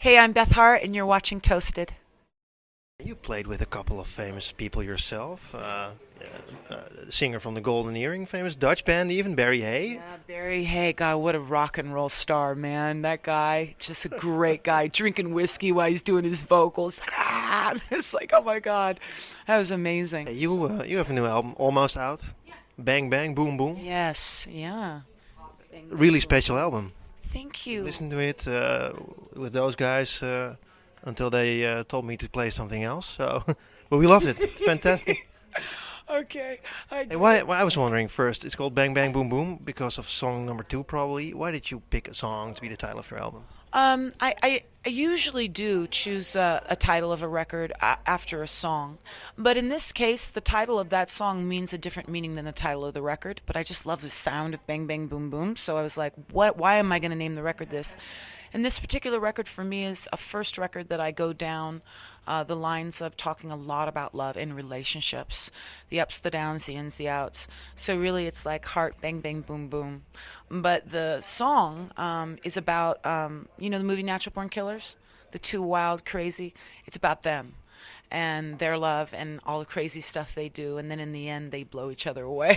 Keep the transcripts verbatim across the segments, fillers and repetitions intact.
Hey, I'm Beth Hart, and you're watching Toasted. You played with a couple of famous people yourself. Uh, uh, the singer from the Golden Earring, famous Dutch band, even Barry Hay. Yeah, Barry Hay, God, what a rock and roll star, man. That guy, just a great guy, drinking whiskey while he's doing his vocals. Ah, it's like, oh my God, that was amazing. Hey, you uh, you have a new album almost out. Bang Bang Boom Boom. Yes, yeah. Really special album. Thank you. Listen to it uh, with those guys uh, until they uh, told me to play something else. So, but we loved it. Fantastic. Okay. I, Hey, why, why? I was wondering first. It's called Bang Bang Boom Boom because of song number two, probably. Why did you pick a song to be the title of your album? Um, I, I, I usually do choose a, a title of a record a- after a song. But in this case, the title of that song means a different meaning than the title of the record. But I just love the sound of Bang Bang Boom Boom. So I was like, what? Why am I going to name the record this? And this particular record for me is a first record that I go down uh, the lines of talking a lot about love and relationships, the ups, the downs, the ins, the outs. So really it's like heart, bang, bang, boom, boom. But the song um, is about, um, you know, the movie Natural Born Killers? The two wild, crazy. It's about them and their love and all the crazy stuff they do. And then in the end, they blow each other away.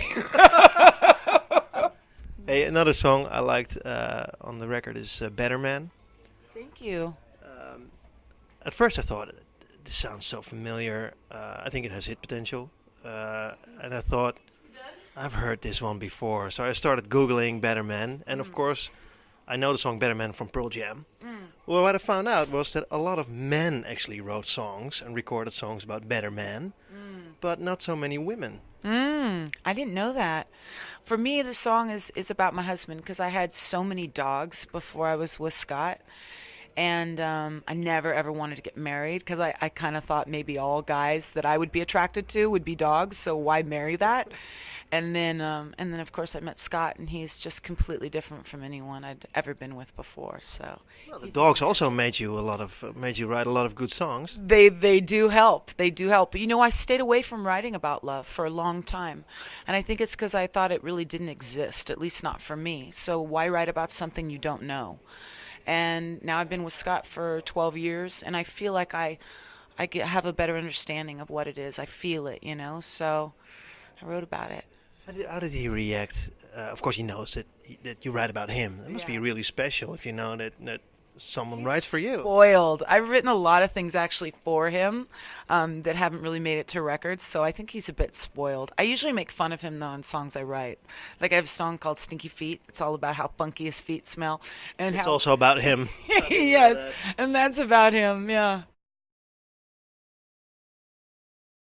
Hey, another song I liked uh, on the record is uh, Better Man. Thank you. Um, at first I thought, this sounds so familiar. Uh, I think it has hit potential. Uh, and I thought, I've heard this one before. So I started Googling Better Man. And of course, I know the song Better Man from Pearl Jam. Mm. Well, what I found out was that a lot of men actually wrote songs and recorded songs about Better Man. Mm. But not so many women. Mm, I didn't know that. For me, the song is, is about my husband because I had so many dogs before I was with Scott. And um, I never, ever wanted to get married because I, I kind of thought maybe all guys that I would be attracted to would be dogs, so why marry that? And then, um, and then of course, I met Scott, and he's just completely different from anyone I'd ever been with before. So Well, the he's- dogs also made you a lot of uh, made you write a lot of good songs. They they do help. They do help. But you know, I stayed away from writing about love for a long time. And I think it's because I thought it really didn't exist, at least not for me. So why write about something you don't know? And now I've been with Scott for twelve years, and I feel like I I get, have a better understanding of what it is. I feel it, you know? So I wrote about it. How did, how did he react? Uh, of course, he knows that he, that you write about him. It must be Yeah. really special if you know that that someone writes for you. Spoiled. I've written a lot of things actually for him um, that haven't really made it to records, so I think he's a bit spoiled. I usually make fun of him though in songs I write. Like I have a song called "Stinky Feet." It's all about how funky his feet smell, and It's how also about him. yes, and that's about him. Yeah.